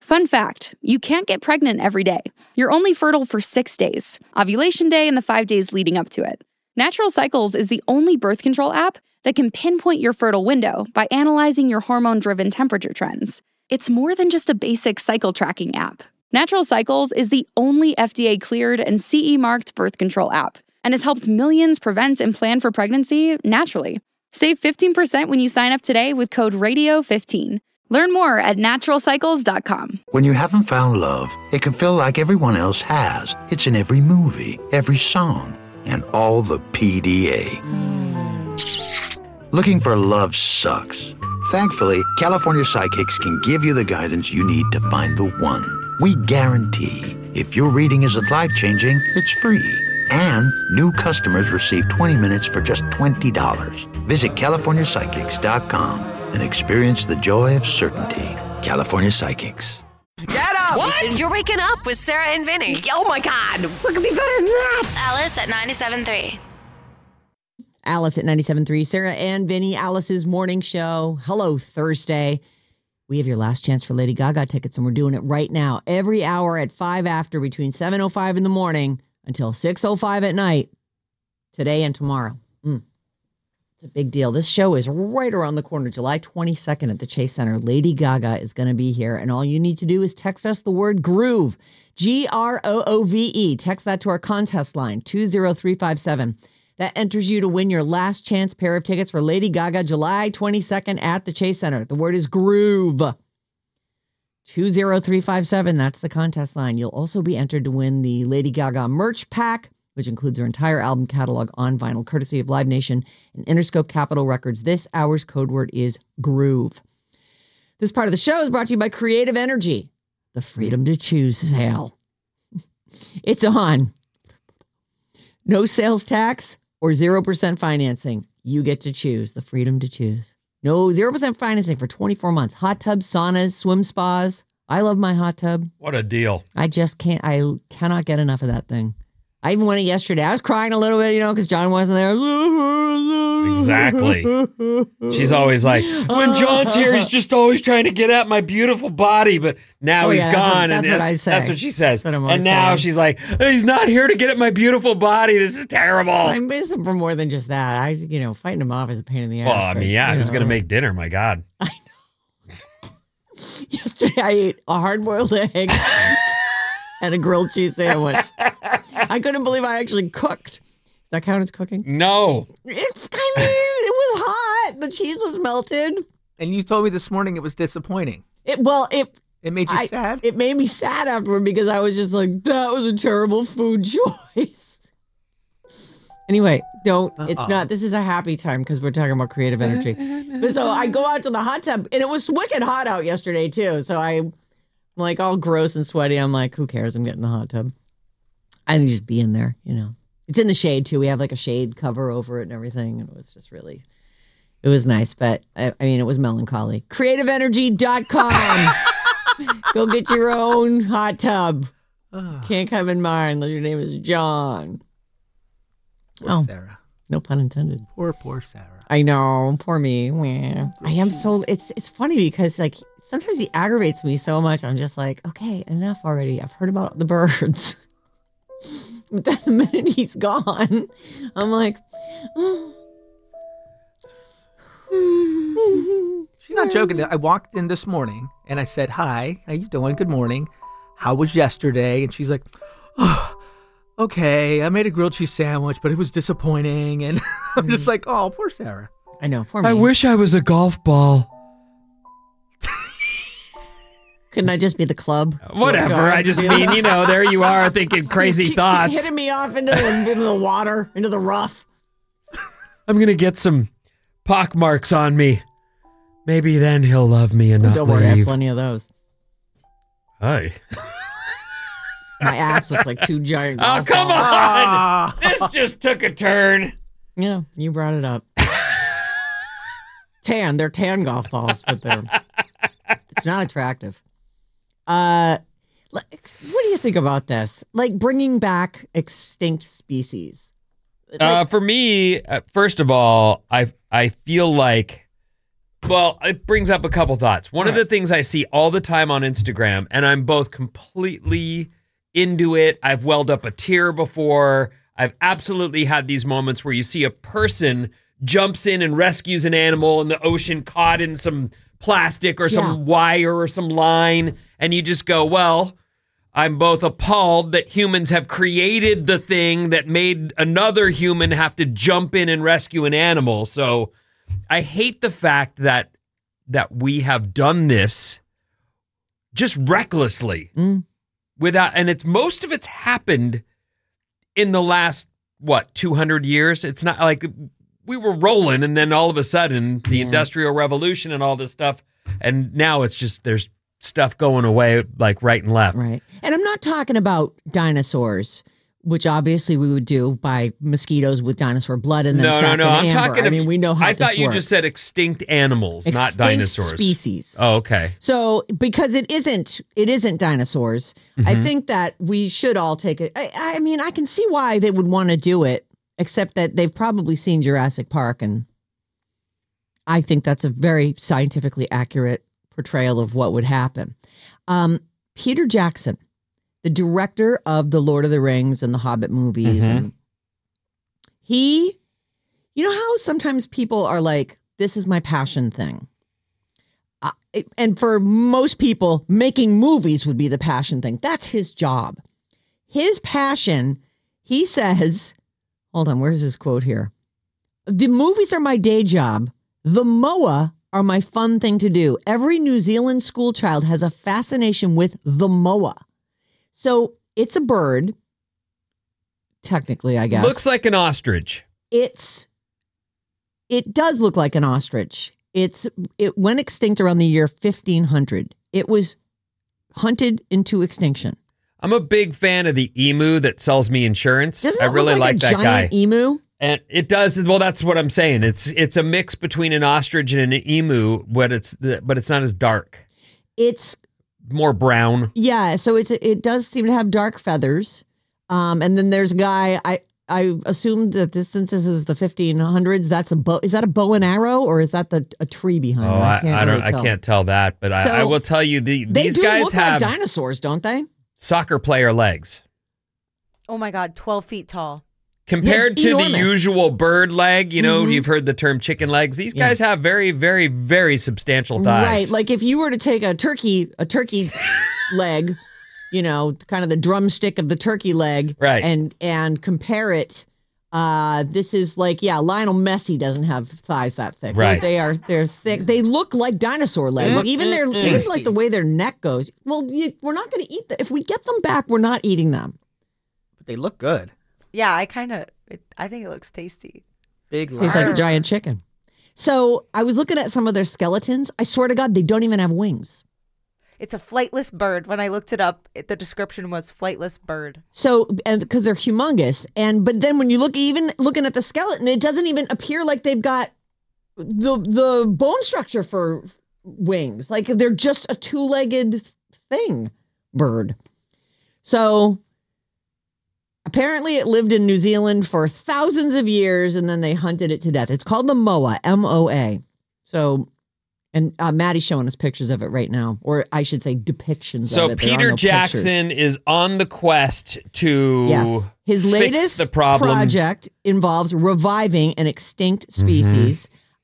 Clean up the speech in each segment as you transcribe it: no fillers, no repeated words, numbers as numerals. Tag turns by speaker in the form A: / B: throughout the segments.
A: Fun fact, you can't get pregnant every day. You're only fertile for 6 days, ovulation day and the 5 days leading up to it. Natural Cycles is the only birth control app that can pinpoint your fertile window by analyzing your hormone-driven temperature trends. It's more than just a basic cycle tracking app. Natural Cycles is the only FDA-cleared and CE-marked birth control app and has helped millions prevent and plan for pregnancy naturally. Save 15% when you sign up today with code RADIO15. Learn more at naturalcycles.com.
B: When you haven't found love, it can feel like everyone else has. It's in every movie, every song, and all the PDA. Looking for love sucks. Thankfully, California Psychics can give you the guidance you need to find the one. We guarantee if your reading isn't life-changing, it's free. And new customers receive 20 minutes for just $20. Visit CaliforniaPsychics.com and experience the joy of certainty. California Psychics.
C: Get up!
D: What? You're waking up with Sarah and Vinny.
C: Oh my God, we're gonna be better than that.
E: Alice at 97.3.
F: Alice at 97.3. Sarah and Vinny, Alice's morning show. Hello, Thursday. We have your last chance for Lady Gaga tickets, and we're doing it right now. Every hour at 5 after, between 7:05 in the morning until 6:05 at night, today and tomorrow. It's a big deal. This show is right around the corner, July 22nd at the Chase Center. Lady Gaga is going to be here, and all you need to do is text us the word GROOVE, GROOVE. Text that to our contest line, 20357. That enters you to win your last chance pair of tickets for Lady Gaga, July 22nd at the Chase Center. The word is GROOVE. 20357, that's the contest line. You'll also be entered to win the Lady Gaga merch pack, which includes her entire album catalog on vinyl, courtesy of Live Nation and Interscope Capitol Records. This hour's code word is GROOVE. This part of the show is brought to you by Creative Energy, the freedom to choose sale. It's on. No sales tax or 0% financing. You get to choose the freedom to choose. No 0% financing for 24 months. Hot tubs, saunas, swim spas. I love my hot tub.
G: What a deal.
F: I cannot get enough of that thing. I even went in yesterday. I was crying a little bit, because John wasn't there.
G: Exactly. She's always like, when John's here, he's just always trying to get at my beautiful body, but now he's gone.
F: That's what I say.
G: That's what she says.
F: That's what I'm
G: and now
F: saying.
G: She's like, he's not here to get at my beautiful body. This is terrible.
F: I miss him for more than just that. Fighting him off is a pain in the ass.
G: Well, I mean, who's going to make dinner? My God.
F: I know. Yesterday, I ate a hard-boiled egg and a grilled cheese sandwich. I couldn't believe I actually cooked. Does that count as cooking?
G: No.
F: It was hot. The cheese was melted.
C: And you told me this morning it was disappointing.
F: It
C: made you sad?
F: It made me sad afterward because I was just like, that was a terrible food choice. Anyway, it's not. This is a happy time because we're talking about creative energy. But so I go out to the hot tub, and it was wicked hot out yesterday, too. So I'm like all gross and sweaty. I'm like, who cares? I'm getting in the hot tub. I need to just be in there, It's in the shade, too. We have like a shade cover over it and everything. And it was just really, it was nice. But, it was melancholy. CreativeEnergy.com. Go get your own hot tub. Can't come in mine unless your name is John.
C: Poor Sarah.
F: No pun intended.
C: Poor Sarah.
F: I know. Poor me. I am so, it's funny because sometimes he aggravates me so much. I'm just like, okay, enough already. I've heard about the birds. But then the minute he's gone, I'm like,
C: She's not joking. I walked in this morning and I said, hi, how you doing? Good morning. How was yesterday? And she's like, oh, okay, I made a grilled cheese sandwich, but it was disappointing. And I'm just like, oh, poor Sarah.
F: I know, poor me.
G: I wish I was a golf ball.
F: Couldn't I just be the club?
G: Whatever. I just mean, there you are thinking crazy thoughts.
F: Hitting me off into the water, into the rough.
G: I'm going to get some pock marks on me. Maybe then he'll love me and not
F: Don't worry, I have
G: leave.
F: plenty of those.
G: Hi.
F: My ass looks like two giant golf
G: come
F: balls.
G: on. This just took a turn.
F: Yeah, you brought it up. They're tan golf balls, but it's not attractive. What do you think about this? Like bringing back extinct species?
G: For me, first of all, I feel like Well, it brings up a couple thoughts. One of the things I see all the time on Instagram, and I'm both completely into it. I've welled up a tear before. I've absolutely had these moments where you see a person jumps in and rescues an animal in the ocean caught in some plastic or some wire or some line, and you just go, well, I'm both appalled that humans have created the thing that made another human have to jump in and rescue an animal. So I hate the fact that we have done this just recklessly without, and most of it's happened in the last, 200 years? It's not like we were rolling and then all of a sudden the Industrial Revolution and all this stuff. And now it's just, there's stuff going away like right and left.
F: Right. And I'm not talking about dinosaurs, which obviously we would do by mosquitoes with dinosaur blood and then
G: No. I'm
F: amber.
G: talking.
F: I mean, we know how
G: I thought
F: this
G: you
F: works.
G: just said extinct animals,
F: Extinct
G: not dinosaurs.
F: species.
G: Oh, okay.
F: So because it isn't dinosaurs, I think that we should all take it. I mean, I can see why they would want to do it, except that they've probably seen Jurassic Park, and I think that's a very scientifically accurate portrayal of what would happen. Peter Jackson, the director of the Lord of the Rings and the Hobbit movies, and you know how sometimes people are like, this is my passion thing. And for most people, making movies would be the passion thing. That's his job. His passion, he says, hold on, where's his quote here? The movies are my day job. The moa are my fun thing to do. Every New Zealand school child has a fascination with the moa. So it's a bird, technically, I guess.
G: Looks like an ostrich.
F: It does look like an ostrich. It went extinct around the year 1500. It was hunted into extinction.
G: I'm a big fan of the emu that sells me insurance.
F: Doesn't it
G: I really
F: look like a
G: that
F: giant
G: guy.
F: emu?
G: And it does. Well, that's what I'm saying. It's a mix between an ostrich and an emu, but it's not as dark.
F: It's
G: more brown.
F: Yeah, so it does seem to have dark feathers. And then there's a guy. I assume that since this is the 1500s, that's a bow. Is that a bow and arrow, or is that a tree behind it?
G: I can't tell that, but I will tell you these guys
F: look
G: have
F: like dinosaurs, don't they?
G: Soccer player legs.
E: Oh my God, 12 feet tall.
G: Compared to
F: enormous.
G: the usual bird leg, you've heard the term chicken legs. These guys have very, very, very substantial thighs.
F: Right, like if you were to take a turkey leg, kind of the drumstick of the turkey leg,
G: right,
F: and compare it. This is like, Lionel Messi doesn't have thighs that thick.
G: Right,
F: they're thick. They look like dinosaur legs. Even like the way their neck goes. Well, we're not going to eat them if we get them back. We're not eating them.
C: But they look good.
E: Yeah, I think it looks tasty.
C: Big
F: tastes like a giant chicken. So I was looking at some of their skeletons. I swear to God, they don't even have wings.
E: It's a flightless bird. When I looked it up, the description was flightless bird.
F: So, and because they're humongous, but then when you looking at the skeleton, it doesn't even appear like they've got the bone structure for wings. Like they're just a two-legged bird. So apparently it lived in New Zealand for thousands of years, and then they hunted it to death. It's called the moa, M-O-A. So, and Maddie's showing us pictures of it right now, or I should say depictions of it.
G: So Peter Jackson is on the quest to
F: his
G: fix
F: latest
G: the problem.
F: Project involves reviving an extinct species.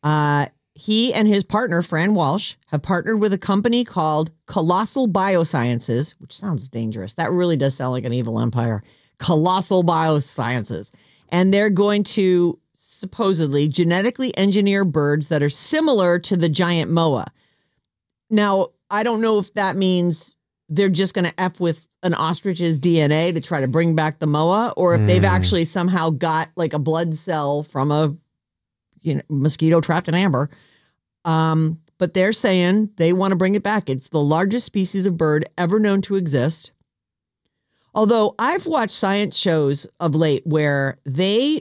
F: He and his partner, Fran Walsh, have partnered with a company called Colossal Biosciences, which sounds dangerous. That really does sound like an evil empire. Colossal Biosciences. And they're going to supposedly genetically engineer birds that are similar to the giant moa. Now, I don't know if that means they're just going to F with an ostrich's DNA to try to bring back the moa, or if they've actually somehow got like a blood cell from a mosquito trapped in amber. But they're saying they want to bring it back. It's the largest species of bird ever known to exist. Although I've watched science shows of late where they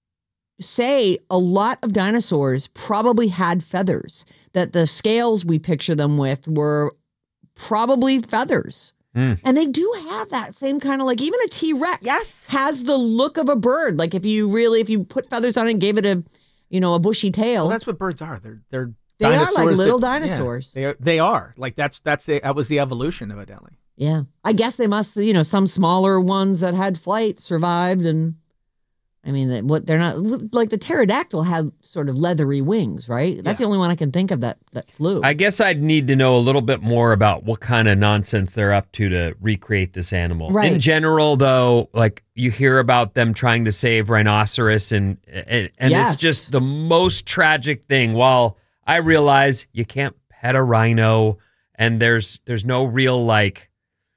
F: say a lot of dinosaurs probably had feathers, that the scales we picture them with were probably feathers. And they do have that same kind of, like, even a T-Rex has the look of a bird. Like if you put feathers on it and gave it a bushy tail.
C: Well, that's what birds are. They're
F: They are like
C: dinosaurs
F: little
C: that-
F: dinosaurs.
C: Yeah, they are. Like that was the evolution, evidently.
F: Yeah. I guess they must, some smaller ones that had flight survived. And I mean, they're not like the pterodactyl had sort of leathery wings, right? That's the only one I can think of that flew.
G: I guess I'd need to know a little bit more about what kind of nonsense they're up to recreate this animal.
F: Right.
G: In general, though, like you hear about them trying to save rhinoceros and
F: Yes.
G: it's just the most tragic thing. While I realize you can't pet a rhino and there's no real like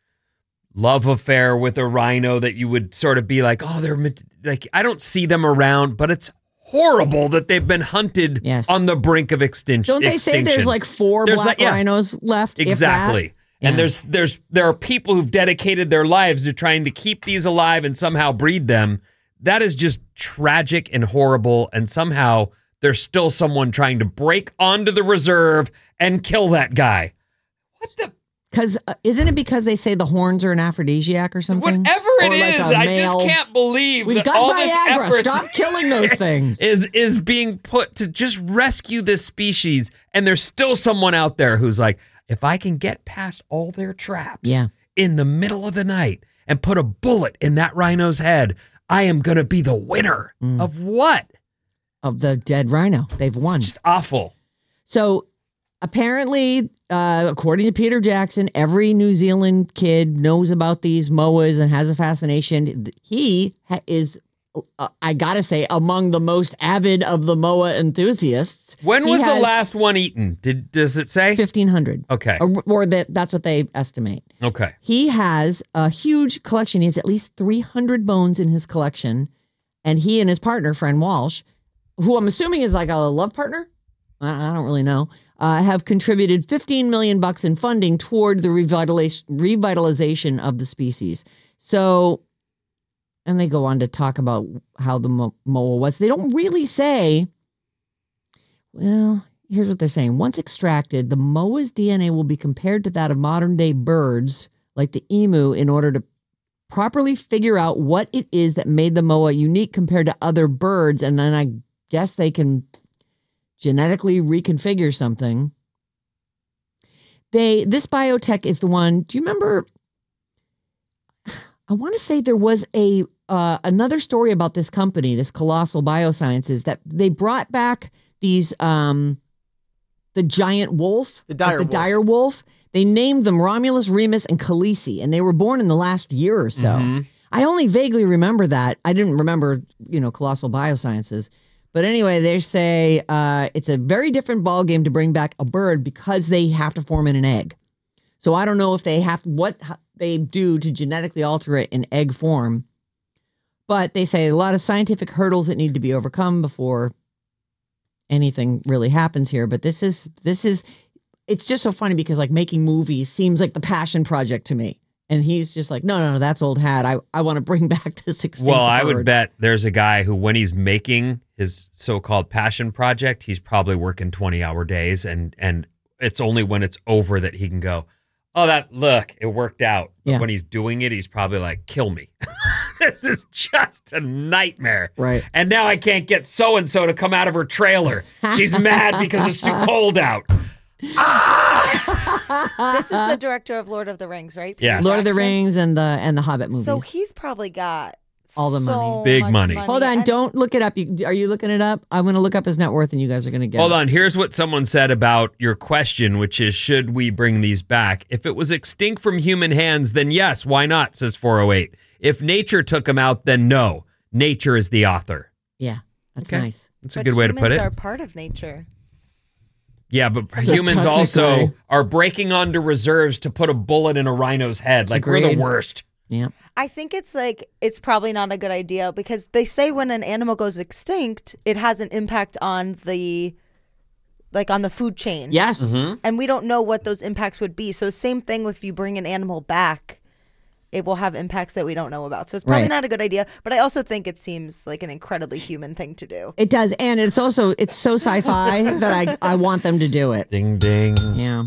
G: love affair with a rhino that you would sort of be like, oh, they're like, I don't see them around, but it's horrible that they've been hunted
F: Yes.
G: on the brink of extinction.
F: Don't they say there's like 4
G: There's
F: black
G: like- yeah.
F: rhinos left? if that?
G: Exactly. And
F: Yeah.
G: there are people who've dedicated their lives to trying to keep these alive and somehow breed them. That is just tragic and horrible. And somehow there's still someone trying to break onto the reserve and kill that guy. What the?
F: Because isn't it because they say the horns are an aphrodisiac or something?
G: Whatever it
F: Or like
G: is,
F: a
G: I just
F: male-
G: can't believe
F: We've
G: that
F: got
G: all this
F: Viagra.
G: effort
F: Stop killing those things.
G: is being put to just rescue this species. And there's still someone out there who's like, if I can get past all their traps in the middle of the night and put a bullet in that rhino's head, I am going to be the winner of what?
F: Of the dead rhino. They've won.
G: It's just awful.
F: So apparently, according to Peter Jackson, every New Zealand kid knows about these moas and has a fascination. He is, I gotta say, among the most avid of the moa enthusiasts.
G: When
F: He
G: was the
F: has
G: last one eaten? Does it say?
F: 1,500.
G: Okay.
F: Or that's what they estimate.
G: Okay.
F: He has a huge collection. He has at least 300 bones in his collection. And he and his partner, Fran Walsh, who I'm assuming is like a love partner, I don't really know, have contributed $15 million in funding toward the revitalization of the species. So, and they go on to talk about how the moa was. They don't really say, well, here's what they're saying. Once extracted, the moa's DNA will be compared to that of modern day birds like the emu in order to properly figure out what it is that made the moa unique compared to other birds. And then I guess they can genetically reconfigure something. This biotech is the one. Do you remember? I want to say there was another story about this company, this Colossal Biosciences, that they brought back these the giant wolf,
C: The dire wolf.
F: dire wolf. They named them Romulus, Remus, and Khaleesi, and they were born in the last year or so.
G: Mm-hmm.
F: I only vaguely remember that. I didn't remember, Colossal Biosciences. But anyway, they say it's a very different ballgame to bring back a bird because they have to form in an egg. So I don't know if they what they do to genetically alter it in egg form. But they say a lot of scientific hurdles that need to be overcome before anything really happens here. But this is it's just so funny because like making movies seems like the passion project to me. And he's just like, no, that's old hat. I want to bring back this extinct
G: Well, I
F: bird.
G: would bet there's a guy who, when he's making his so-called passion project, he's probably working 20-hour days, and it's only when it's over that he can go, oh, it worked out. But
F: Yeah.
G: when he's doing it, he's probably like, kill me. This is just a nightmare.
F: Right.
G: And now I can't get so-and-so to come out of her trailer. She's mad because it's too cold out.
E: This is the director of Lord of the Rings, right?
G: Yes.
F: Lord of the Rings and the Hobbit movies.
E: So he's probably got
F: All the
E: so
F: money.
G: Big
E: much
G: money.
F: Hold on,
E: And
F: don't look it up. Are you looking it up? I'm going to look up his net worth, and you guys are going to guess.
G: Hold on. Here's what someone said about your question, which is, should we bring these back? If it was extinct from human hands, then yes, why not, says 408. If nature took them out, then no. Nature is the author.
F: Yeah, that's
G: Okay.
F: nice.
G: That's a
E: but
G: good way to put
E: humans
G: it.
E: are part of nature.
G: Yeah, but
F: So
G: humans also
F: technically-
G: are breaking onto reserves to put a bullet in a rhino's head. Like, we're the
F: Agreed.
G: worst.
F: Yeah.
E: I think it's probably not a good idea because they say when an animal goes extinct, it has an impact on the food chain.
F: Yes.
G: Mm-hmm.
E: And we don't know what those impacts would be. So same thing if you bring an animal back, it will have impacts that we don't know about. So it's probably
F: Right.
E: not a good idea, but I also think it seems like an incredibly human thing to do.
F: It does, and it's so sci-fi that I want them to do it.
G: Ding, ding.
F: Yeah.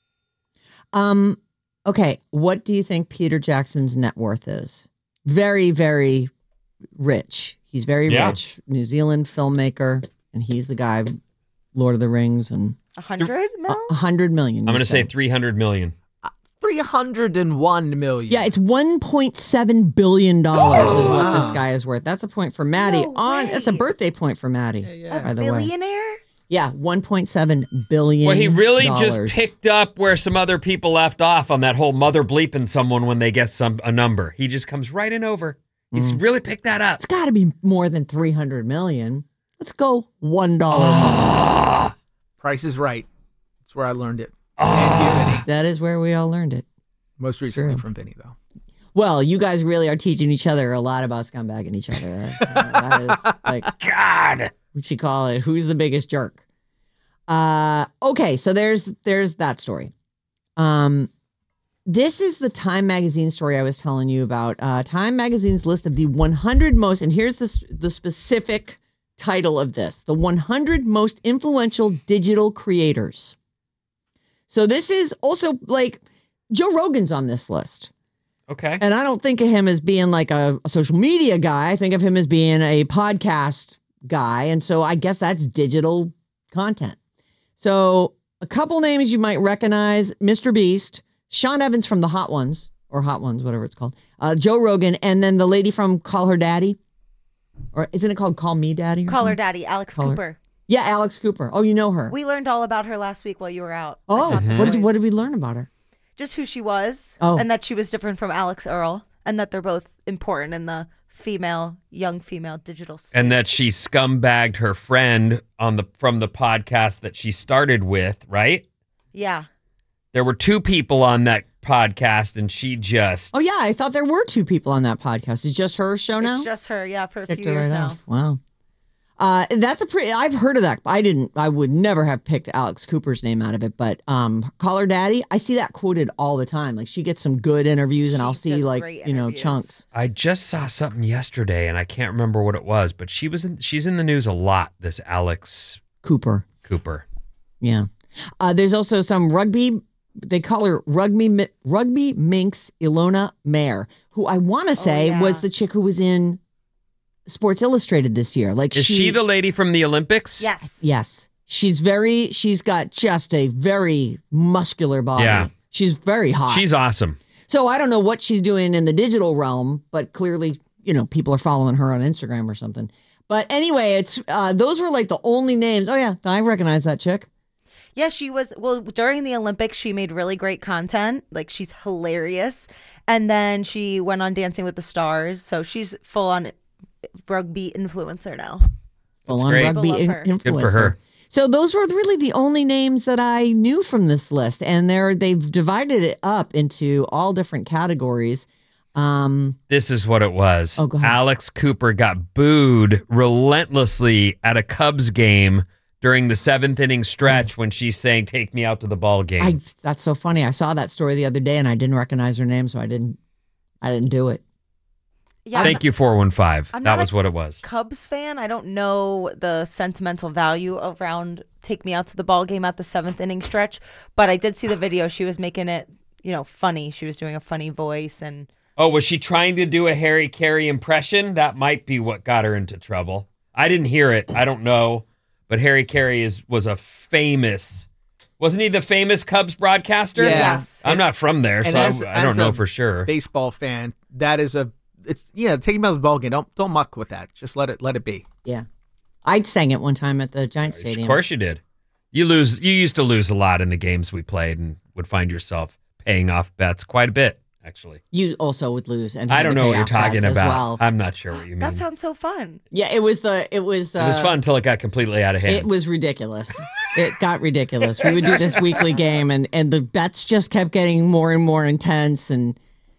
F: Okay. What do you think Peter Jackson's net worth is? Very, very rich. He's very
G: Yeah.
F: rich. New Zealand filmmaker, and he's the guy, Lord of the Rings, and
E: 100 mil?
F: 100 million.
G: I'm going to
F: you
G: say
F: said.
G: 300 million.
C: 301 million.
F: Yeah, it's $1.7 billion is what this guy is worth. That's a point for Maddie.
E: No way.
F: That's a birthday point for Maddie. By the way.
E: Billionaire?
F: Yeah, $1.7 billion.
G: Well, he really just picked up where some other people left off on that whole mother bleeping someone when they guess a number. He just comes right in over. He's really picked that up.
F: It's got to be more than 300 million. Let's go $1.
C: Price is Right. That's where I learned it.
F: That is where we all learned it.
C: Most recently
F: True.
C: from Vinny, though.
F: Well, you guys really are teaching each other a lot about scumbagging each other. That is like,
G: God.
F: we should call it who's the biggest jerk. Okay, so there's that story. This is the Time Magazine story I was telling you about. Time Magazine's list of the 100 most, and here's the specific title of this: the 100 most influential digital creators. So this is also like Joe Rogan's on this list.
G: Okay.
F: And I don't think of him as being like a social media guy. I think of him as being a podcast guy. And so I guess that's digital content. So a couple names you might recognize: Mr. Beast, Sean Evans from the Hot Ones, or Hot Ones, whatever it's called, Joe Rogan, and then the lady from Call Her Daddy. Or isn't it called Call Me Daddy?
E: Call Her Daddy, Alex Cooper.
F: Yeah, Alex Cooper. Oh, you know her.
E: We learned all about her last week while you were out.
F: Oh,
E: I taught the
F: what
E: boys.
F: did we learn about her?
E: Just who she was,
F: Oh.
E: and that she was different from Alex Earl, and that they're both important in the young female digital space.
G: And that she scumbagged her friend from the podcast that she started with, right?
E: Yeah.
G: There were two people on that podcast, and she just...
F: Oh, yeah. I thought there were two people on that podcast. It's just her show now?
E: It's just her, yeah, for a
F: Picked
E: few
F: her
E: years
F: right
E: now.
F: off. Wow. That's a pretty. I've heard of that. I would never have picked Alex Cooper's name out of it. But Call Her Daddy, I see that quoted all the time. Like she gets some good interviews, and
E: She
F: I'll see
E: does
F: like
E: great
F: chunks.
E: interviews.
G: I just saw something yesterday, and I can't remember what it was, but she's in the news a lot, this Alex
F: Cooper. Yeah. There's also some rugby. They call her rugby minx Ilona Mayer, who I want to say
E: yeah.
F: was the chick who was in Sports Illustrated this year. Like
G: Is she the lady from the Olympics?
E: Yes.
F: Yes. She's got just a very muscular body.
G: Yeah.
F: She's very hot.
G: She's awesome.
F: So I don't know what she's doing in the digital realm, but clearly, people are following her on Instagram or something. But anyway, it's those were like the only names. Oh yeah, I recognize that chick.
E: Yeah, she was, during the Olympics, she made really great content. Like, she's hilarious. And then she went on Dancing with the Stars. So she's full on rugby influencer now.
F: Full on
G: great.
F: rugby
E: People love her.
F: influencer.
G: Good for her.
F: So those were really the only names that I knew from this list, and they've divided it up into all different categories.
G: This is what it was.
F: Oh, go ahead.
G: Alex Cooper got booed relentlessly at a Cubs game during the 7th inning stretch when she's saying, "Take me out to the ball game."
F: That's so funny. I saw that story the other day, and I didn't recognize her name, so I didn't do it.
E: Yeah,
G: Thank you, 415.
E: I'm
G: That
E: not
G: was
E: a
G: what it was.
E: Cubs fan. I don't know the sentimental value around "Take Me Out to the Ball Game" at the 7th inning stretch, but I did see the video. She was making it, funny. She was doing a funny voice, and
G: Oh, was she trying to do a Harry Carey impression? That might be what got her into trouble. I didn't hear it. I don't know. But Harry Carey was a famous, wasn't he the famous Cubs broadcaster?
C: Yeah.
E: Yes.
G: I'm not from there,
C: And
G: so I don't know for sure.
C: Baseball fan, that is take him out of the ball game. Don't muck with that. Just let it be.
F: Yeah. I sang it one time at the Giants Stadium.
G: Of course you did. You used to lose a lot in the games we played and would find yourself paying off bets quite a bit, actually.
F: You also would lose. And
G: I
F: had
G: don't
F: to
G: know
F: pay
G: what you're
F: off
G: talking
F: bets
G: about.
F: as well.
G: I'm not sure what you mean.
E: that sounds so fun.
F: Yeah, it was
G: it was fun until it got completely out of hand.
F: It was ridiculous. It got ridiculous. We would do this weekly game, and the bets just kept getting more and more intense. And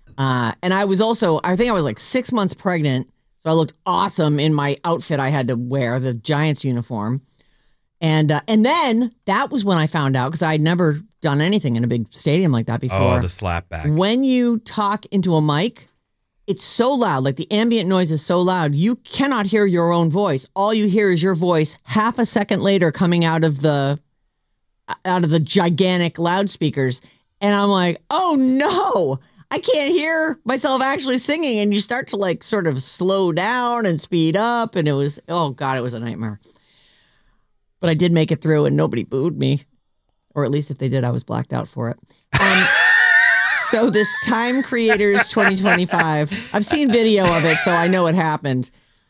F: I was also, I think I was like 6 months pregnant, so I looked awesome in my outfit I had to wear, the Giants uniform. And then that was when I found out, because I had never done anything in a big stadium like that before.
G: Oh, the slapback.
F: When you talk into a mic, it's so loud, like the ambient noise is so loud, you cannot hear your own voice. All you hear is your voice half a second later coming out of the gigantic loudspeakers. And I'm like, oh no, I can't hear myself actually singing. And you start to like sort of slow down and speed up. And it was, oh God, it was a nightmare. But I did make it through and nobody booed me. Or at least if they did, I was blacked out for it. So this Time Creators 2025, I've seen video of it, so I know it happened.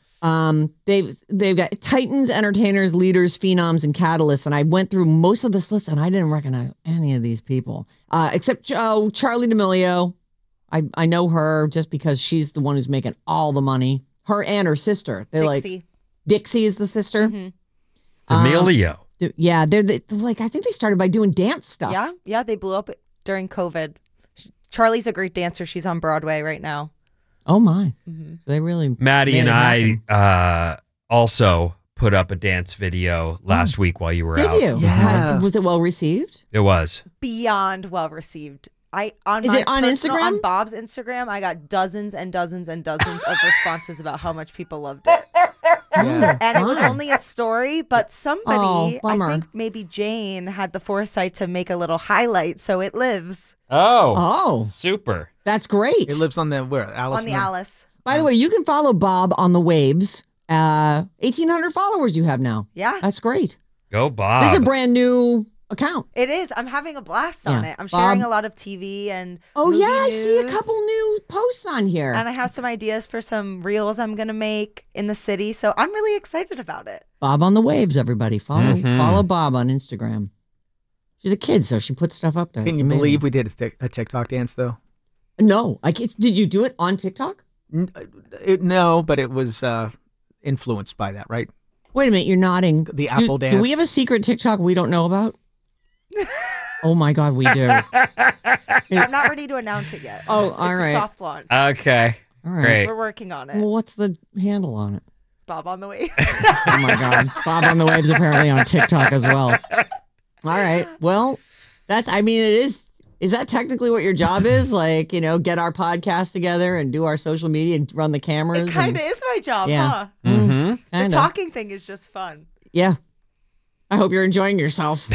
F: They've got titans, entertainers, leaders, phenoms, and catalysts. And I went through most of this list, and I didn't recognize any of these people except Charlie D'Amelio. I know her just because she's the one who's making all the money. Her and her sister. They're
E: Dixie.
F: like Dixie is the sister.
G: D'Amelio.
F: Yeah, they're like I think they started by doing dance stuff.
E: Yeah, they blew up during COVID. Charlie's a great dancer. She's on Broadway right now.
F: Oh my! So they really
G: Maddie
F: made
G: and
F: it happen.
G: I also put up a dance video last week while you were out.
F: Did you?
C: Yeah.
F: Was it well received?
G: It was.
E: Beyond well received.
F: Is it on Instagram?
E: On Bob's Instagram, I got dozens and dozens and dozens of responses about how much people loved it.
C: Yeah.
E: And it was
F: Fun.
E: only a story, but somebody,
F: Oh,
E: I
F: bummer.
E: think maybe Jane, had the foresight to make a little highlight so it lives
F: Oh,
G: Super.
F: that's great.
C: It lives on the where? Alice
E: on the
C: in
E: Alice.
F: By the way, you can follow Bob on the Waves. 1,800 followers you have now.
E: Yeah,
F: That's great.
G: Go, Bob.
F: This is a brand new account.
E: it is. I'm having a blast on
F: Yeah.
E: it. I'm sharing
F: Bob-
E: a lot of TV and
F: Oh
E: movie
F: yeah, I see a
E: news.
F: couple new posts on here.
E: And I have some ideas for some reels I'm going to make in the city. So I'm really excited about it.
F: Bob on the Waves, everybody. Follow
G: Mhm.
F: follow Bob on Instagram. She's a kid, so she puts stuff up there.
C: Can
F: It's
C: you
F: amazing.
C: believe we did a TikTok dance though?
F: No, I can't. Did you do it on TikTok?
C: No, but it was influenced by that, right?
F: Wait a minute, you're nodding.
C: The Apple
F: Do
C: dance.
F: we have a secret TikTok we don't know about? Oh my God, we do.
E: I'm not ready to announce it yet.
F: Oh,
E: It's
F: all
E: a
F: right.
E: soft launch.
G: Okay.
F: All right.
G: Great.
E: We're working on it.
F: Well, what's the handle on it?
E: Bob on the way.
F: Oh my God. Bob on the Waves apparently on TikTok as well. All right. Well, it is that technically what your job is? Like, get our podcast together and do our social media and run the cameras?
E: It kind of is my job,
F: Yeah.
E: huh?
G: Mm-hmm.
E: The
F: Kinda.
E: talking thing is just fun.
F: Yeah. I hope you're enjoying yourself.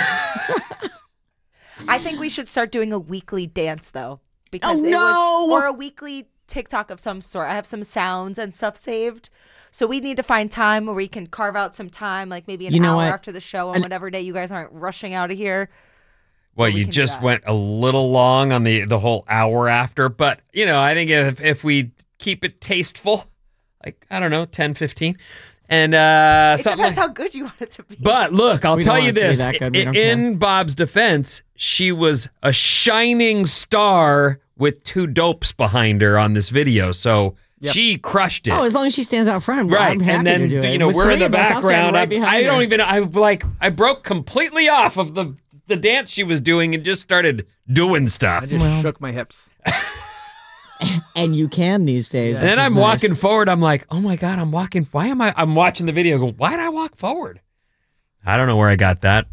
E: I think we should start doing a weekly dance though, because
F: Oh, no!
E: or a weekly TikTok of some sort. I have some sounds and stuff saved. So we need to find time where we can carve out some time, like maybe an
F: You know
E: hour
F: what?
E: after the show on whatever day you guys aren't rushing out of here.
G: Well,
E: we
G: you
E: can do
G: just
E: that.
G: went a little long on the whole hour after, but I think if we keep it tasteful, like I don't know, 10, 15, and
E: It
G: something
E: depends
G: like,
E: how good you want it to be.
G: But look, I'll
F: We
G: tell
F: don't
G: you
F: want it to be
G: this.
F: that good. We don't
G: In Bob's defense, she was a shining star with two dopes behind her on this video. So she crushed it.
F: Oh, as long as she stands out front,
G: Right.
F: I'm happy
G: And then,
F: to do it. With
G: we're in
F: three
G: the
F: of us, I'll stand
G: background.
F: right behind
G: I don't
F: her.
G: even, I broke completely off of the dance she was doing and just started doing stuff.
C: I just shook my hips.
F: And you can these days.
G: And then
F: which is
G: I'm
F: nice.
G: walking forward. I'm like, oh my God, I'm walking. I'm watching the video. Go, why did I walk forward? I don't know where I got that.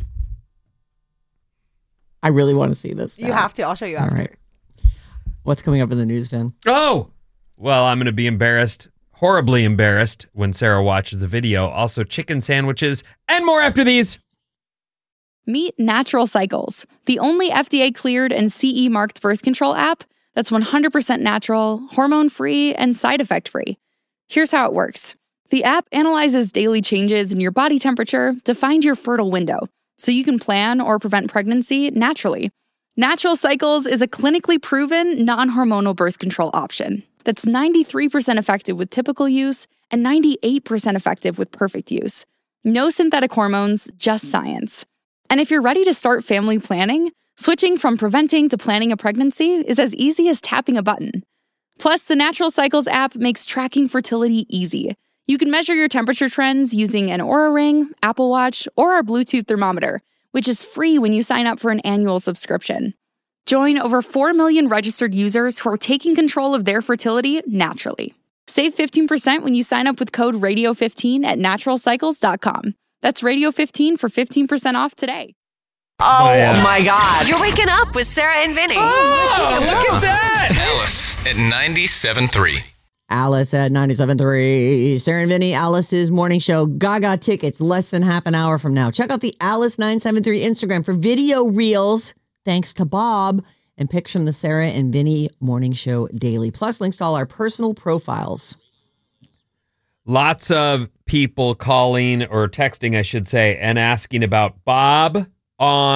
F: I really want to see this.
E: you
F: now.
E: have to. I'll show you
F: All
E: after.
F: right. What's coming up in the news, Vin?
G: Oh, well, I'm going to be embarrassed, horribly embarrassed when Sarah watches the video. Also, chicken sandwiches and more after these.
A: Meet Natural Cycles, the only FDA-cleared and CE-marked birth control app that's 100% natural, hormone-free, and side effect-free. Here's how it works. The app analyzes daily changes in your body temperature to find your fertile window, so you can plan or prevent pregnancy naturally. Natural Cycles is a clinically proven, non-hormonal birth control option that's 93% effective with typical use and 98% effective with perfect use. No synthetic hormones, just science. And if you're ready to start family planning, switching from preventing to planning a pregnancy is as easy as tapping a button. Plus, the Natural Cycles app makes tracking fertility easy. You can measure your temperature trends using an Oura Ring, Apple Watch, or our Bluetooth thermometer, which is free when you sign up for an annual subscription. Join over 4 million registered users who are taking control of their fertility naturally. Save 15% when you sign up with code RADIO15 at naturalcycles.com. That's Radio15 for 15% off today.
D: My God. You're waking up with Sarah and Vinny.
G: Oh, look at that.
H: Alice at 97.3.
F: Alice at 97.3. Sarah and Vinny, Alice's morning show. Gaga tickets less than half an hour from now. Check out the Alice 973 Instagram for video reels, thanks to Bob, and pics from the Sarah and Vinny morning show daily. Plus links to all our personal profiles.
G: Lots of people calling or texting, I should say, and asking about Bob on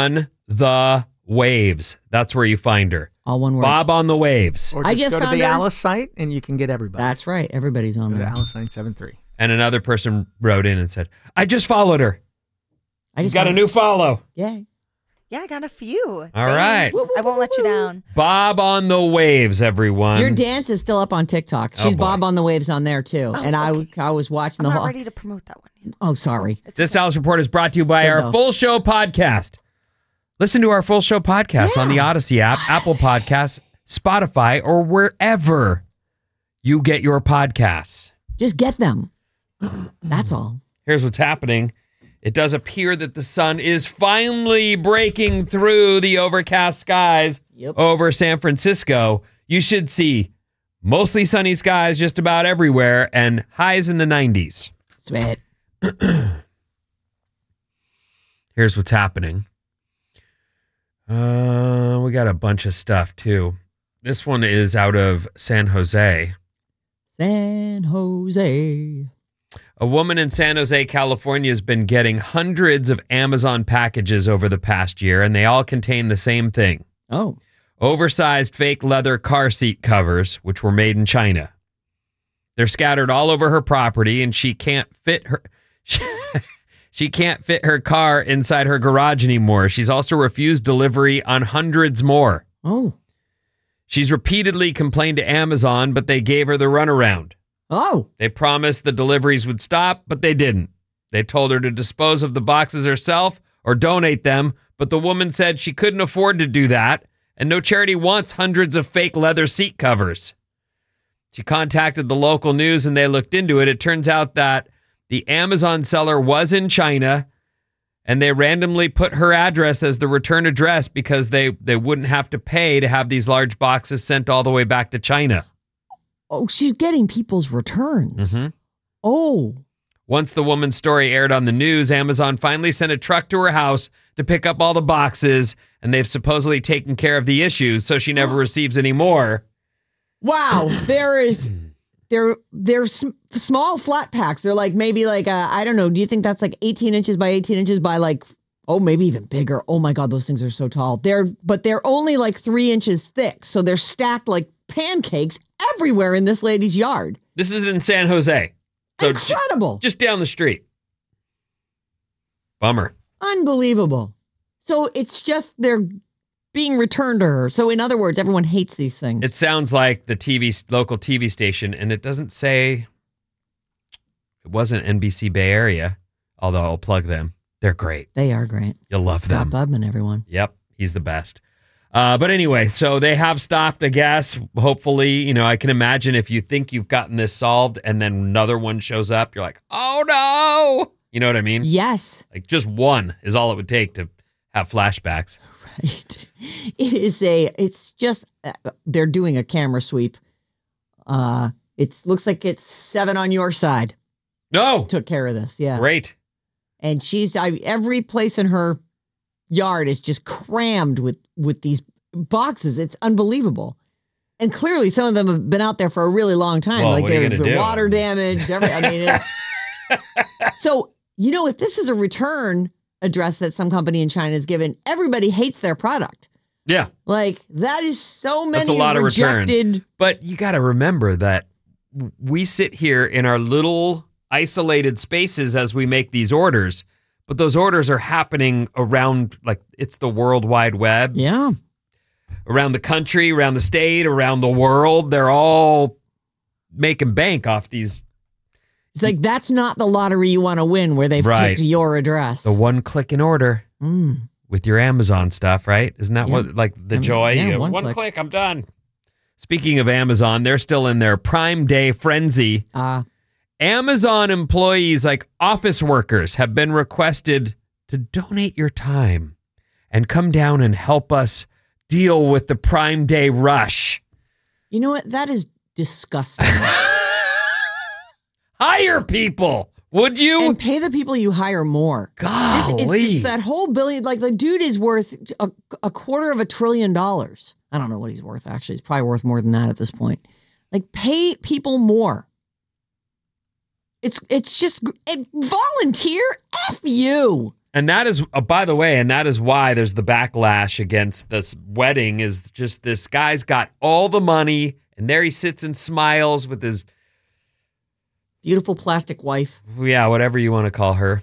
G: the Waves. That's where you find her.
F: All one word.
G: Bob on the Waves.
C: Or
F: I
C: just
F: just
C: go to
F: found
C: the
F: her.
C: Alice site and you can get everybody.
F: That's right. Everybody's on
C: Go to
F: there.
C: Alice 973.
G: And another person wrote in and said, I just followed her.
F: I
G: She's
F: just
G: got a
F: found-
G: new follow.
F: Yay.
E: Yeah, I got a few.
G: All right.
E: I won't let you down.
G: Bob on the Waves, everyone.
F: Your dance is still up on TikTok. She's
G: boy.
F: Bob on the Waves on there too. And I was watching
E: I'm
F: the
E: not
F: whole.
E: ready to promote that one yet.
F: Oh, sorry.
G: This Alice Report is brought to you by
F: good,
G: our
F: though.
G: Full Show podcast. Listen to our Full Show podcast on the Odyssey app, Apple Podcasts, Spotify, or wherever you get your podcasts.
F: Just get them. That's all.
G: Here's what's happening. It does appear that the sun is finally breaking through the overcast skies over San Francisco. You should see mostly sunny skies just about everywhere and highs in the 90s.
F: Sweet.
G: Here's what's happening. We got a bunch of stuff too. This one is out of San Jose.
F: San Jose.
G: A woman in San Jose, California has been getting hundreds of Amazon packages over the past year, and they all contain the same thing.
F: Oh.
G: Oversized fake leather car seat covers, which were made in China. They're scattered all over her property, and she can't fit her she can't fit her car inside her garage anymore. She's also refused delivery on hundreds more.
F: Oh.
G: She's repeatedly complained to Amazon, but they gave her the runaround.
F: Oh.
G: They promised the deliveries would stop, but they didn't. They told her to dispose of the boxes herself or donate them, but the woman said she couldn't afford to do that, and no charity wants hundreds of fake leather seat covers. She contacted the local news and they looked into it. It turns out that the Amazon seller was in China, and they randomly put her address as the return address because they wouldn't have to pay to have these large boxes sent all the way back to China.
F: Oh, she's getting people's returns.
G: Mm-hmm.
F: Oh.
G: Once the woman's story aired on the news, Amazon finally sent a truck to her house to pick up all the boxes, and they've supposedly taken care of the issues, so she never receives any more.
F: Wow. There's small flat packs. They're like maybe like, I don't know. Do you think that's like 18 inches by 18 inches by like, oh, maybe even bigger. Oh my God, those things are so tall. They're only like 3 inches thick. So they're stacked like pancakes everywhere in this lady's yard.
G: This is in San Jose. So
F: Incredible.
G: Just down the street. Bummer.
F: Unbelievable. So it's just they're being returned to her. So in other words, everyone hates these things.
G: It sounds like the local TV station, and it doesn't say it wasn't NBC Bay Area, although I'll plug them. They're great.
F: They are great.
G: You'll love
F: Scott
G: them.
F: Bubman, everyone.
G: Yep, he's the best. But anyway, so they have stopped, I guess. Hopefully, I can imagine if you think you've gotten this solved and then another one shows up, you're like, oh no. You know what I mean?
F: Yes.
G: Like just one is all it would take to have flashbacks.
F: Right. It's just, they're doing a camera sweep. It looks like it's 7 on your side.
G: No.
F: Took care of this. Yeah.
G: Great.
F: And every place in her yard is just crammed with these boxes. It's unbelievable. And clearly some of them have been out there for a really long time.
G: Well,
F: like
G: what are you
F: they're
G: gonna do?
F: water damaged. It's so, if this is a return address that some company in China has given, everybody hates their product.
G: Yeah.
F: Like that is so many
G: That's a lot of
F: rejected.
G: returns. But you got to remember that we sit here in our little isolated spaces as we make these orders, but those orders are happening around, like it's the World Wide Web.
F: Yeah.
G: Around the country, around the state, around the world. They're all making bank off these.
F: It's like, that's not the lottery you want to win where they've picked your address.
G: The one click in order with your Amazon stuff, right? Isn't that what, like the joy?
F: Yeah,
G: one click, I'm done. Speaking of Amazon, they're still in their Prime Day frenzy. Amazon employees, like office workers, have been requested to donate your time and come down and help us deal with the Prime Day rush.
F: You know what? That is disgusting.
G: Hire people, would you?
F: And pay the people you hire more.
G: Golly.
F: It's that whole billion, like the dude is worth a $250 billion. I don't know what he's worth, actually. He's probably worth more than that at this point. Like, pay people more. It's just volunteer. F you.
G: And that is, by the way, and that is why there's the backlash against this wedding is just this guy's got all the money and there he sits and smiles with his
F: Beautiful plastic wife.
G: Yeah, whatever you want to call her.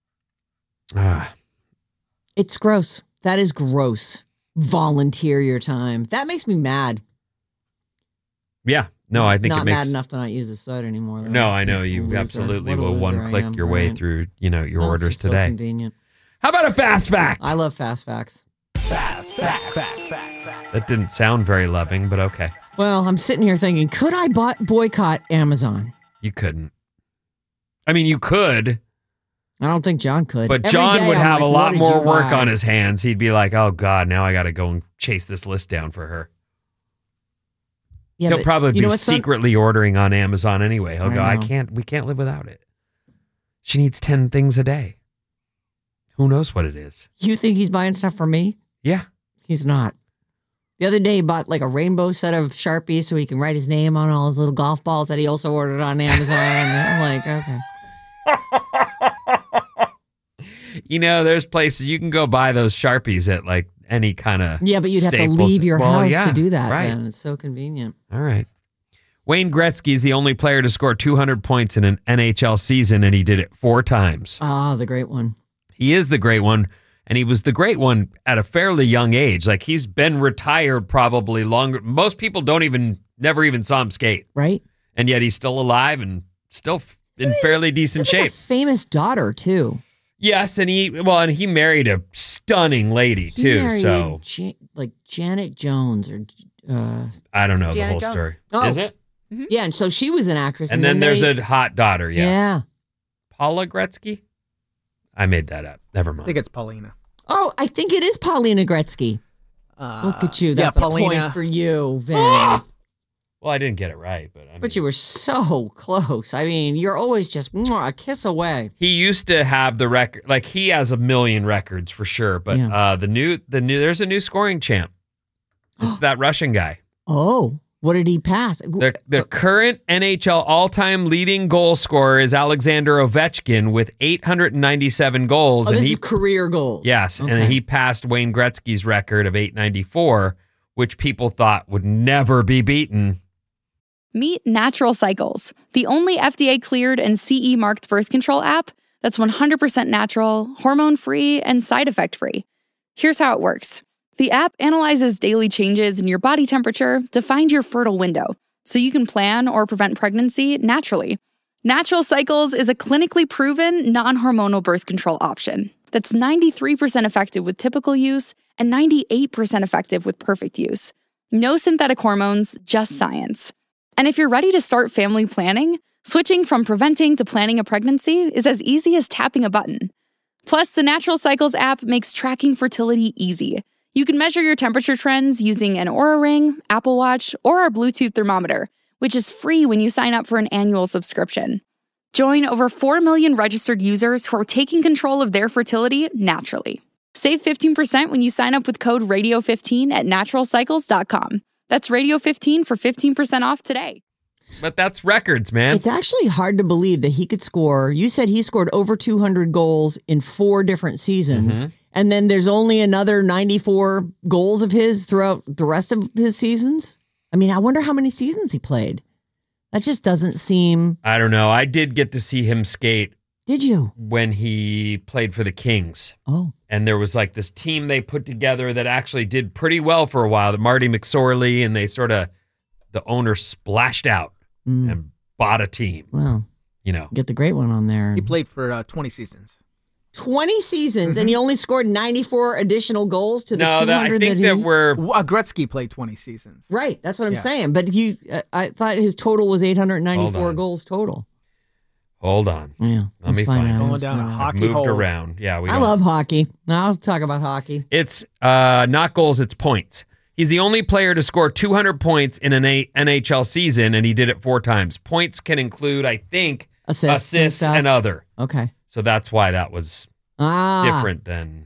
F: It's gross. That is gross. Volunteer your time. That makes me mad.
G: Yeah. No, I think
F: not
G: it makes...
F: mad enough to not use the site anymore. Though.
G: No, I know.
F: What a
G: You
F: loser.
G: absolutely
F: What a
G: will
F: loser
G: one-click
F: I am,
G: your way
F: right?
G: through, your
F: Oh,
G: orders
F: it's just so
G: today.
F: convenient.
G: How about a fast fact?
F: I love fast facts.
G: Fast facts. That didn't sound very loving, but okay.
F: Well, I'm sitting here thinking, could I boycott Amazon?
G: You couldn't. I mean, you could,
F: I don't think John could.
G: but
F: Every
G: John
F: day
G: would
F: I'm
G: have
F: like,
G: a
F: what
G: lot
F: did
G: more
F: you
G: work
F: buy?
G: on his hands. He'd be like, oh, God, now I got to go and chase this list down for her.
F: Yeah,
G: He'll
F: but
G: probably
F: you
G: be
F: know what, son?
G: secretly ordering on Amazon anyway. He'll go,
F: know.
G: we can't live without it. She needs 10 things a day. Who knows what it is?
F: You think he's buying stuff for me?
G: Yeah.
F: He's not. The other day, he bought like a rainbow set of Sharpies so he can write his name on all his little golf balls that he also ordered on Amazon. I'm like, okay.
G: There's places you can go buy those Sharpies at like any kind of
F: Yeah, but you'd have to
G: Staples.
F: leave your
G: Well,
F: house
G: yeah,
F: to do that,
G: right.
F: then. It's so convenient.
G: All right. Wayne Gretzky is the only player to score 200 points in an NHL season, and he did it 4 times.
F: Ah, the great one.
G: He is the great one, and he was the great one at a fairly young age. Like, he's been retired probably longer. Most people never even saw him skate.
F: Right?
G: And yet he's still alive and still in fairly decent
F: He's like
G: shape.
F: a famous daughter, too.
G: Yes, and he married a stunning lady,
F: He
G: too.
F: married
G: So
F: like Janet Jones or
G: I don't know the
E: Janet
G: whole
E: Jones.
G: story.
F: Oh.
G: Is it?
F: yeah, and so she was an actress.
G: And then there's a hot daughter, yes.
F: Yeah.
G: Paula Gretzky? I made that up. Never
C: I
G: mind.
C: think it's Paulina.
F: Oh, I think it is Paulina Gretzky. Look at you. That's
C: Paulina.
F: a point for you, Vin.
G: Well, I didn't get it right, but I mean,
F: But you were so close. I mean, you're always just a kiss away.
G: he used to have the record. Like, he has a million records for sure. But
F: Yeah.
G: the new there's a new scoring champ. It's that Russian guy.
F: Oh, what did he pass?
G: The current NHL all-time leading goal scorer is Alexander Ovechkin with 897 goals.
F: Oh,
G: and
F: this
G: he
F: is career goals.
G: Yes,
F: Okay.
G: and he passed Wayne Gretzky's record of 894, which people thought would never be beaten.
A: Meet Natural Cycles, the only FDA-cleared and CE-marked birth control app that's 100% natural, hormone-free, and side effect-free. Here's how it works. The app analyzes daily changes in your body temperature to find your fertile window, so you can plan or prevent pregnancy naturally. Natural Cycles is a clinically proven, non-hormonal birth control option that's 93% effective with typical use and 98% effective with perfect use. No synthetic hormones, just science. And if you're ready to start family planning, switching from preventing to planning a pregnancy is as easy as tapping a button. Plus, the Natural Cycles app makes tracking fertility easy. You can measure your temperature trends using an Oura Ring, Apple Watch, or our Bluetooth thermometer, which is free when you sign up for an annual subscription. Join over 4 million registered users who are taking control of their fertility naturally. Save 15% when you sign up with code RADIO15 at naturalcycles.com. That's Radio15 for 15% off today.
G: But that's records, man.
F: It's actually hard to believe that he could score. You said he scored over 200 goals in 4 different seasons. And then there's only another 94 goals of his throughout the rest of his seasons. I mean, I wonder how many seasons he played. That just doesn't seem.
G: I don't know. I did get to see him skate
F: Did you?
G: when he played for the Kings.
F: Oh,
G: And there was like this team they put together that actually did pretty well for a while. Marty McSorley, and the owner splashed out and bought a team.
F: well, get the great one on there.
C: He played for 20 seasons.
F: 20 seasons, and he only scored 94 additional goals to the
G: No,
F: 200
G: I think
F: he...
G: that we're
C: Gretzky played 20 seasons.
F: Right, that's what I'm
C: Yeah.
F: saying. But I thought his total was 894
G: Hold on.
F: goals total.
G: hold on.
F: Yeah,
G: Let me find it.
C: Going
F: Let's
C: down
F: find
C: a
F: out.
C: hockey
G: Moved
C: hole.
G: around. Yeah,
F: I love hockey. I'll talk about hockey.
G: It's not goals, it's points. He's the only player to score 200 points in an NHL season, and he did it 4 times. Points can include, I think,
F: Assists and stuff.
G: and other.
F: Okay.
G: So that's why that was different than.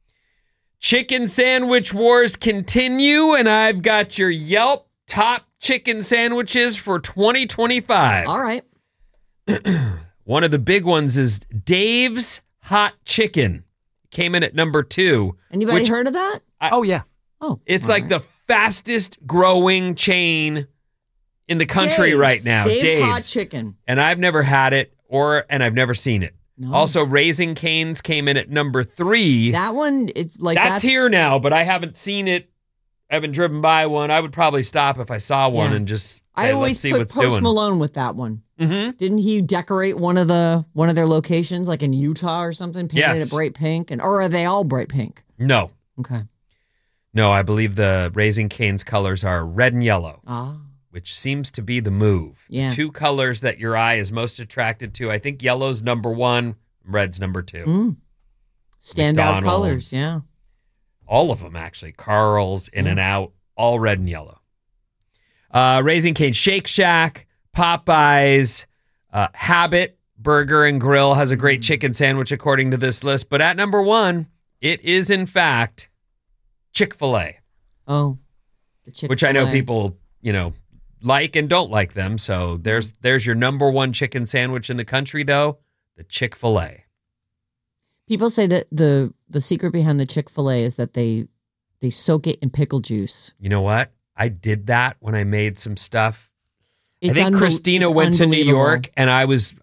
G: Chicken sandwich wars continue, and I've got your Yelp top chicken sandwiches for 2025.
F: All right.
G: One of the big ones is Dave's Hot Chicken. came in at number 2.
F: Anybody heard of that?
C: Oh, yeah.
F: Oh.
G: It's like the fastest growing chain in the country
F: Dave's.
G: right now.
F: Dave's Hot Chicken.
G: And I've never had it and I've never seen it.
F: No.
G: Also, Raising Cane's came in at number 3.
F: That one,
G: that's here now, but I haven't seen it. I haven't driven by one. I would probably stop if I saw one and just
F: I always
G: let's see
F: put
G: what's
F: Post
G: doing.
F: Malone with that one.
G: Mm-hmm.
F: Didn't he decorate one of their locations, like in Utah or something, painted it bright pink? Or are they all bright pink?
G: No.
F: Okay.
G: No, I believe the Raising Cane's colors are red and yellow, which seems to be the move.
F: Yeah.
G: 2 colors that your eye is most attracted to. I think yellow's number 1, red's number 2.
F: Standout colors, yeah.
G: All of them, actually. Carl's, In-N-Out, all red and yellow. Raising Cane, Shake Shack, Popeyes, Habit Burger and Grill has a great chicken sandwich according to this list. But at number 1, it is, in fact, Chick-fil-A.
F: Oh, the Chick-fil-A.
G: Which I know people, like and don't like them. So there's your number 1 chicken sandwich in the country, though, the Chick-fil-A.
F: People say that the secret behind the Chick-fil-A is that they soak it in pickle juice.
G: You know what? I did that when I made some stuff.
F: It's
G: I think Christina went to New York and I was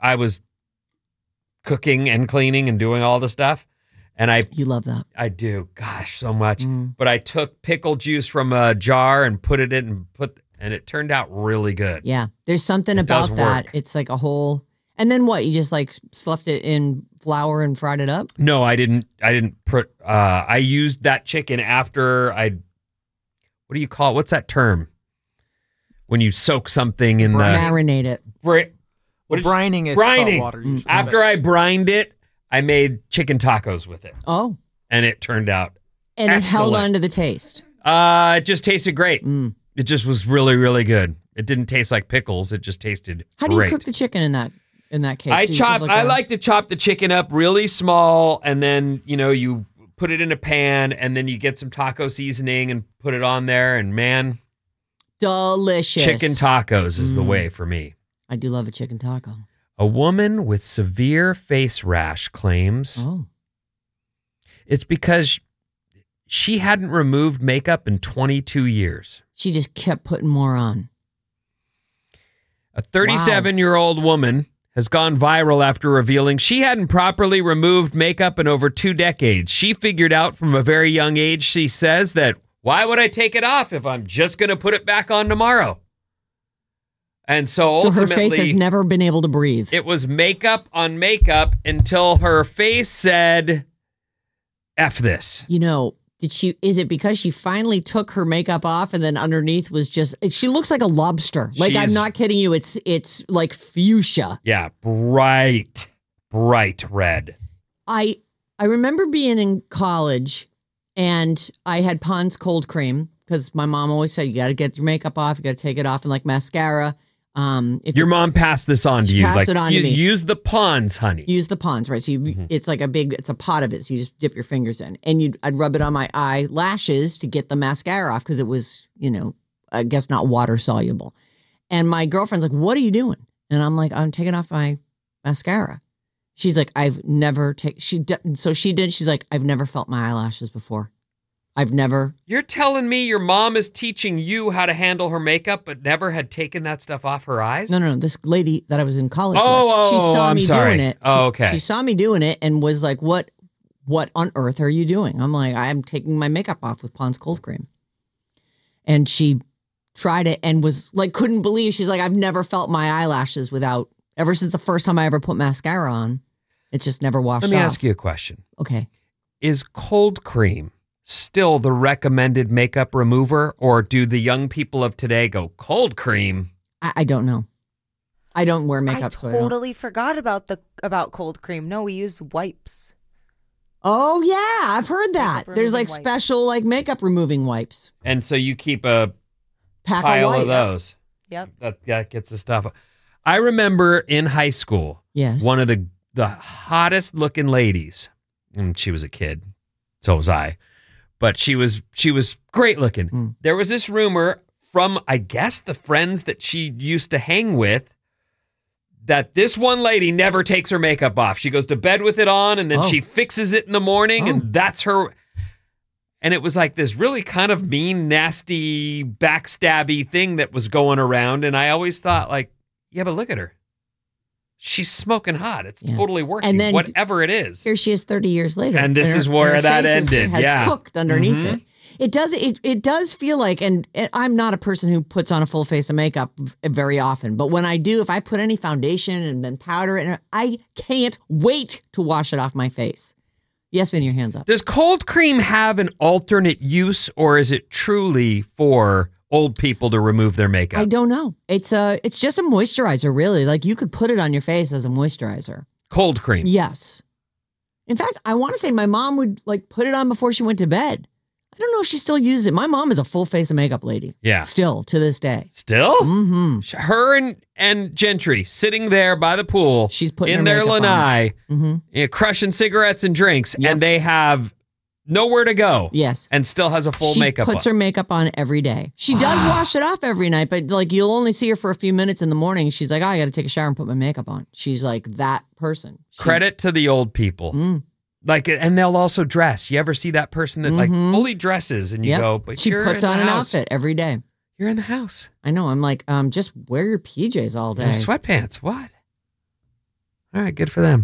G: cooking and cleaning and doing all the stuff. And
F: you love that.
G: I do. Gosh, so much. But I took pickle juice from a jar and put it in and it turned out really good.
F: Yeah. There's something about that. It's like a whole. And then what? You just like stuffed it in flour and fried it up?
G: No, I didn't put, I used that chicken after what do you call it? What's that term? When you soak something in
F: marinate it.
C: Brining is salt water.
G: After I brined it, I made chicken tacos with it.
F: Oh.
G: And it turned out
F: And
G: excellent.
F: It held on to the taste.
G: It just tasted great. It just was really, really good. It didn't taste like pickles. It just tasted
F: How do you cook the chicken in that case?
G: I like to chop the chicken up really small, and then, you put it in a pan, and then you get some taco seasoning and put it on there, and man,
F: delicious.
G: Chicken tacos is the way for me.
F: I do love a chicken taco.
G: A woman with severe face rash claims it's because she hadn't removed makeup in 22 years.
F: She just kept putting more on.
G: A 37-year-old woman has gone viral after revealing she hadn't properly removed makeup in over 2 decades. She figured out from a very young age, she says, that why would I take it off if I'm just going to put it back on tomorrow? And so ultimately,
F: her face has never been able to breathe.
G: It was makeup on makeup until her face said, F this.
F: Is it because she finally took her makeup off and then underneath was she looks like a lobster. Like, I'm not kidding you. It's like fuchsia.
G: Yeah. Bright red.
F: I remember being in college and I had Pond's cold cream because my mom always said, you got to get your makeup off. You got to take it off, and like mascara.
G: Your mom passed this on to you.
F: Passed it on to me.
G: Use the Pond's, honey.
F: Use the Pond's, right? So it's like it's a pot of it. So you just dip your fingers in, and I'd rub it on my eyelashes to get the mascara off because it was, I guess not water soluble. And my girlfriend's like, "What are you doing?" And I'm like, "I'm taking off my mascara." She's like, "I've never She's like, "I've never felt my eyelashes before. I've never."
G: You're telling me your mom is teaching you how to handle her makeup, but never had taken that stuff off her eyes?
F: No. This lady that I was in college with, she saw me doing it.
G: Okay.
F: She saw me doing it and was like, "What on earth are you doing?" I'm like, "I'm taking my makeup off with Pond's cold cream." And she tried it and was like, couldn't believe. She's like, "I've never felt my eyelashes ever since the first time I ever put mascara on. It's just never washed off."
G: Let me ask you a question.
F: Okay.
G: Is cold cream still the recommended makeup remover, or do the young people of today go cold cream?
F: I don't know. I don't wear makeup,
E: I totally forgot about cold cream. No, we use wipes.
F: Oh yeah, I've heard that. There's like
E: wipes.
F: special like makeup removing wipes.
G: And so you keep a
F: Pack
G: pile
F: of
G: of those.
E: Yep.
G: That gets the stuff. I remember in high school,
F: Yes.
G: one of the hottest looking ladies, and she was a kid, so was I. But she was great looking. There was this rumor from, I guess, the friends that she used to hang with that this one lady never takes her makeup off. She goes to bed with it on, and then she fixes it in the morning, and that's her. And it was like this really kind of mean, nasty, backstabby thing that was going around. And I always thought, like, yeah, but look at her. She's smoking hot. It's totally working,
F: and then,
G: whatever it is.
F: Here she is 30 years later.
G: And this is where that ended.
F: Has cooked underneath it. It does feel like, and I'm not a person who puts on a full face of makeup very often, but when I do, if I put any foundation and then powder it, I can't wait to wash it off my face. Yes, Vin, your hands up.
G: Does cold cream have an alternate use, or is it truly for old people to remove their makeup?
F: I don't know. It's just a moisturizer, really. Like, you could put it on your face as a moisturizer.
G: Cold cream.
F: Yes. In fact, I want to say my mom would like put it on before she went to bed. I don't know if she still uses it. My mom is a full face of makeup lady.
G: Yeah.
F: Still to this day.
G: Still? Mm-hmm. Her and Gentry sitting there by the pool.
F: She's putting
G: in their lanai, crushing cigarettes and drinks,
F: Yep.
G: and they have nowhere to go.
F: Yes.
G: And still has a full makeup
F: She puts
G: on.
F: her makeup on every day. She does wash it off every night, but like you'll only see her for a few minutes in the morning. She's like, I got to take a shower and put my makeup on. She's like that person.
G: Credit to the old people. Like, and they'll also dress. You ever see that person that like fully dresses and you go, but
F: she
G: you're
F: puts
G: in
F: on
G: the
F: an
G: house.
F: outfit every day.
G: You're in the house.
F: I know. I'm like, just wear your PJs all day.
G: Sweatpants. What? All right, good for them.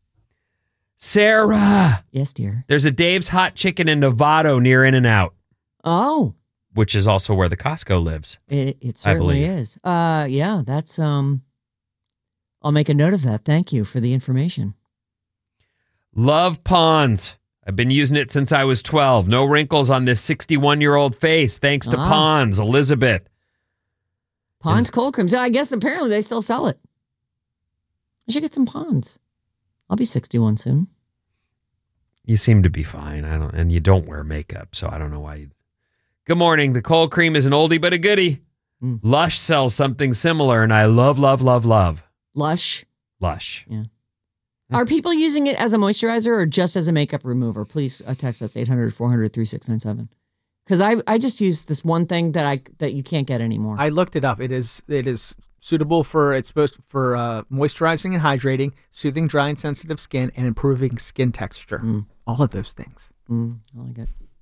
G: Sarah.
F: Yes, dear.
G: There's a Dave's Hot Chicken in Novato near In-N-Out.
F: Oh.
G: Which is also where the Costco lives.
F: It certainly
G: believe.
F: is. Yeah, that's I'll make a note of that. Thank you for the information.
G: Love Pond's. I've been using it since I was 12. No wrinkles on this 61-year-old face, thanks to Pond's. Elizabeth.
F: Pond's cold cream. So I guess apparently they still sell it. I should get some Pond's. I'll be 61 soon.
G: You seem to be fine. And you don't wear makeup, so I don't know why you. Good morning. The cold cream is an oldie but a goodie. Lush sells something similar, and I love, love, love, love.
F: Lush.
G: Yeah.
F: Are people using it as a moisturizer or just as a makeup remover? Please text us 800-400-3697. Because I just use this one thing that you can't get anymore.
C: I looked it up. It is suitable for moisturizing and hydrating, soothing dry and sensitive skin, and improving skin texture. All of those things.
F: I like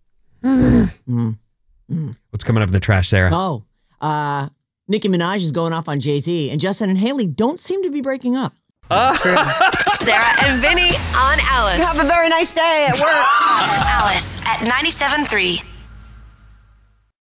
F: it.
G: What's coming up in the trash, Sarah?
F: Oh, Nicki Minaj is going off on Jay-Z, and Justin and Haley don't seem to be breaking up.
D: Sarah and Vinny on Alice.
E: Have a very nice day at work.
D: Alice at 97.3.